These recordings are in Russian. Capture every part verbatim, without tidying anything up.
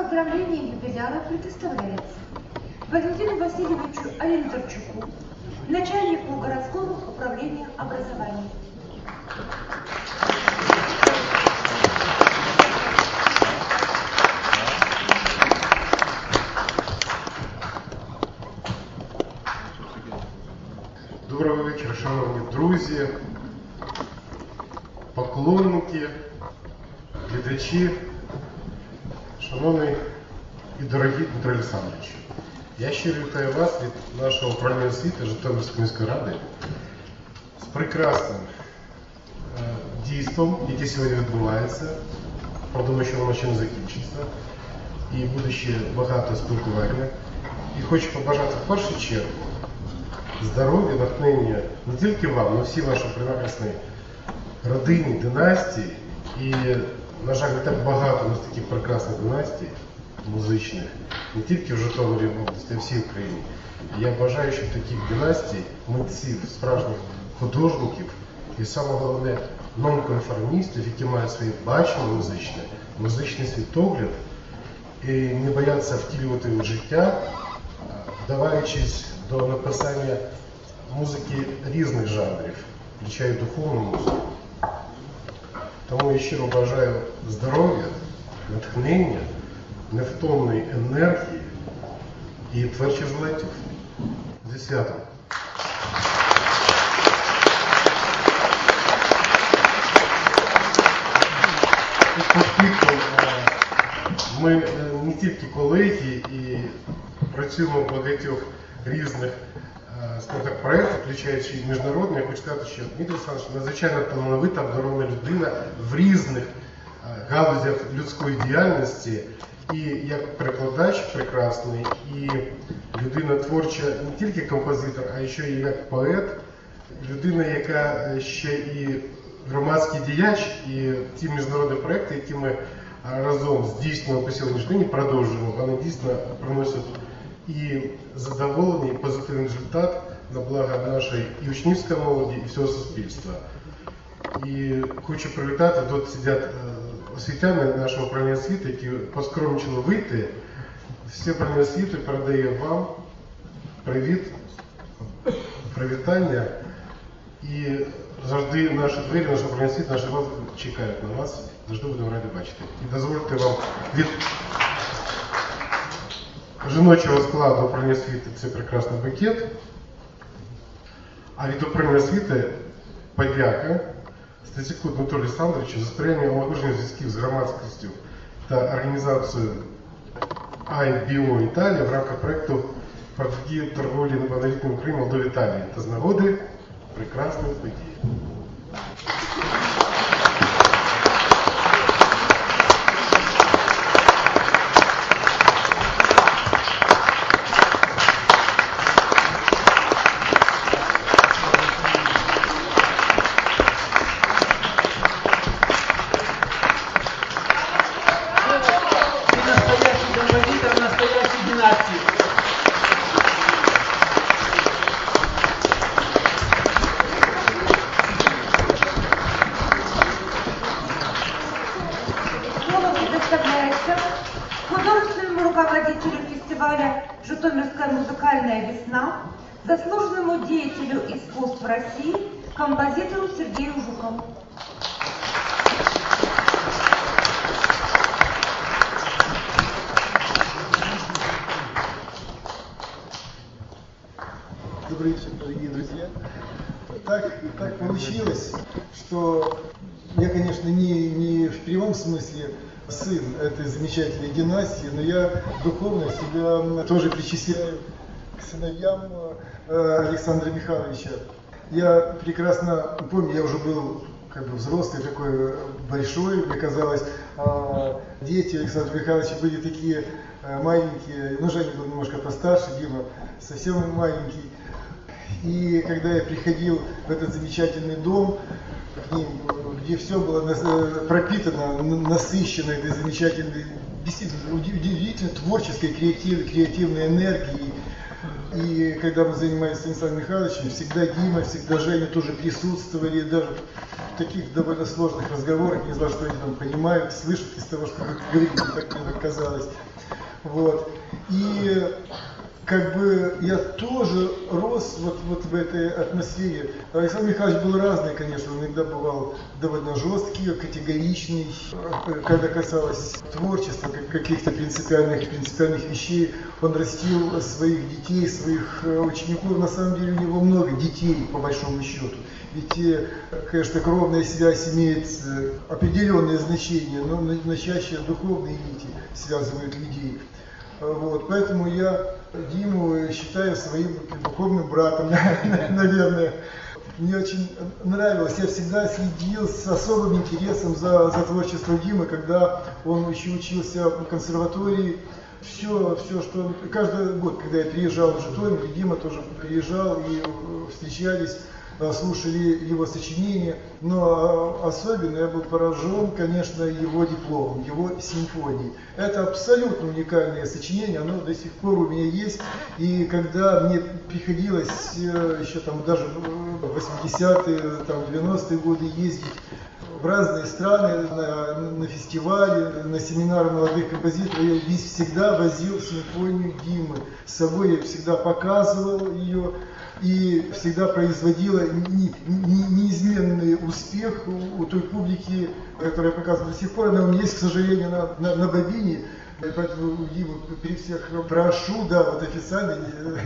поздравление юбиляра предоставляется Валентину Васильевичу Алимтарчуку, начальнику городского управления образования. Доброго вечора, шановні друзі, поклонники, глядачі, шановний і дорогий Дмитро Олександрович. Я щиро вітаю вас від нашого управління освіти Житомирської міської ради з прекрасним е, дійством, яке сьогодні відбувається. Думаю, що воно ще не закінчиться. І буде ще багато спілкування. І хочу побажати в першу чергу здоров'я, натхнення не тільки вам, але всій вашій прекрасній родині, династії. І, на жаль, не так багато у нас таких прекрасних династій музичних, не тільки в Житомирі області, а всій Україні. І я бажаю, щоб таких династій, митців, справжніх художників і, саме головне, нонконформістів, які мають своє бачення музичне, музичний світогляд, і не бояться втілювати в життя, вдаваючись до написання музики різних жанрів, включаючи духовну музику. Тому я щиро бажаю здоров'я, натхнення, невтомної енергії і творчих злетів. Зі святом! Оскільки ми не тільки колеги і працюємо в багатьох різних так, проєктів, включаючи і міжнародні, я хочу сказати, що Дмитро Олександрович надзвичайно талановита, обдарована людина в різних галузях людської діяльності, і як перекладач прекрасний, і людина творча, не тільки композитор, а ще і як поет, людина, яка ще і громадський діяч, і ті міжнародні проєкти, які ми разом здійснюємо по сьогоднішній день, продовжуємо, вони дійсно приносять і задоволення, і позитивний результат на благо нашої і учнівської молоді, і всього суспільства. І хочу привітати, тут сидять освітяни нашого управління освіти, які поскромничали вийти. Всі управління освіти передає вам привіт, привітання. І завжди наші двері, наше управління освіти, наші вас чекають на вас. Завжди будемо раді бачити. І дозвольте вам від жіночого складу управління освіти це прекрасний букет, а від управління освіти подяка Стецюку Дмитру Олександровичу за сприяння налагодження зв'язків з громадськістю та організацією ай бі о Італія в рамках проєкту «Протидія торговлі неповнолітнім Україні Молдові Італії» та з нагоди прекрасної події. Художественному руководителю фестиваля «Житомирская музыкальная весна», заслуженному деятелю искусств России, композитору Сергею Жукову. Добрый вечер, дорогие друзья. Так, так получилось, что я, конечно, не, не в прямом смысле сын этой замечательной династии, но я духовно себя тоже причисляю к сыновьям Александра Михайловича. Я прекрасно помню, я уже был как бы взрослый, такой большой, мне казалось, дети Александра Михайловича были такие маленькие, ну, Женя был немножко постарше, Дима совсем маленький. И когда я приходил в этот замечательный дом, к ним, где все было пропитано, насыщено этой замечательной, действительно удивительно творческой, креативной, креативной энергией. И когда мы занимались с Станиславом Михайловичем, всегда Дима, всегда Женя тоже присутствовали, даже в таких довольно сложных разговорах, не знаю, что они там понимают, слышат из того, что вы говорите, как мне казалось. Вот. И как бы я тоже рос вот, вот в этой атмосфере. Александр Михайлович был разный, конечно, он иногда бывал довольно жесткий, категоричный, когда касалось творчества, каких-то принципиальных, принципиальных вещей. Он растил своих детей, своих учеников. На самом деле у него много детей, по большому счету. Ведь, конечно, кровная связь имеет определенное значение, но, но чаще духовные нити связывают людей. Вот, поэтому я Диму считаю своим духовным братом, наверное. Мне очень нравилось, я всегда следил с особым интересом за, за творчеством Димы, когда он еще учился в консерватории. Все, все, что он, каждый год, когда я приезжал в Житомир, Дима тоже приезжал и встречались, слушали его сочинения, но особенно я был поражен, конечно, его дипломом, его симфонией. Это абсолютно уникальное сочинение, оно до сих пор у меня есть, и когда мне приходилось еще там даже в восьмидесятые, там, девяностые годы ездить в разные страны, на, на фестивали, на семинары молодых композиторов, я здесь всегда возил симфонию Димы. С собой я всегда показывал ее и всегда производила не, не, неизменный успех у, у той публики, которая показывала до сих пор. Она у меня есть, к сожалению, на, на, на бобине. Поэтому Диму при всех прошу, да, вот официально,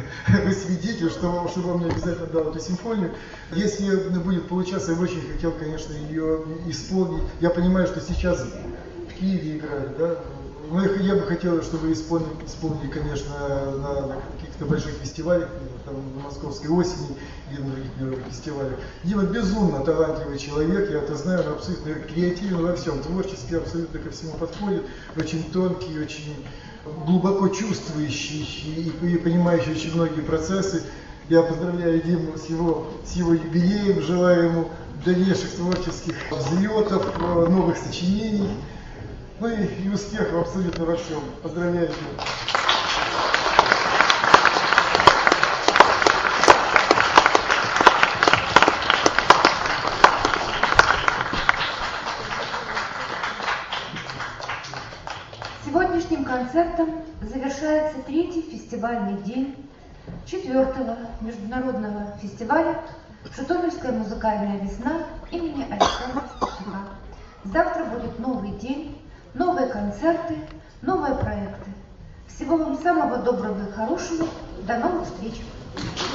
вы свидетель, что, чтобы он мне обязательно дал эту симфонию. Если будет получаться, я бы очень хотел, конечно, ее исполнить. Я понимаю, что сейчас в Киеве играют, да. Но я бы хотел, чтобы исполнили, исполнили конечно, на, на каких-то больших фестивалях, там, на Московской осени или на других мировых фестивалях. Дима безумно талантливый человек, я это знаю, он абсолютно креативен во всем, творчески абсолютно ко всему подходит, очень тонкий, очень глубоко чувствующий и, и понимающий очень многие процессы. Я поздравляю Диму с его, с его юбилеем, желаю ему дальнейших творческих взлетов, новых сочинений. Ну и, и успехов абсолютно во всем. Поздравляю тебя. Сегодняшним концертом завершается третий фестивальный день четвертого международного фестиваля «Житомирская музыкальная весна» имени Александра Степчука. Завтра будет новый день, новые концерты, новые проекты. Всего вам самого доброго и хорошего. До новых встреч!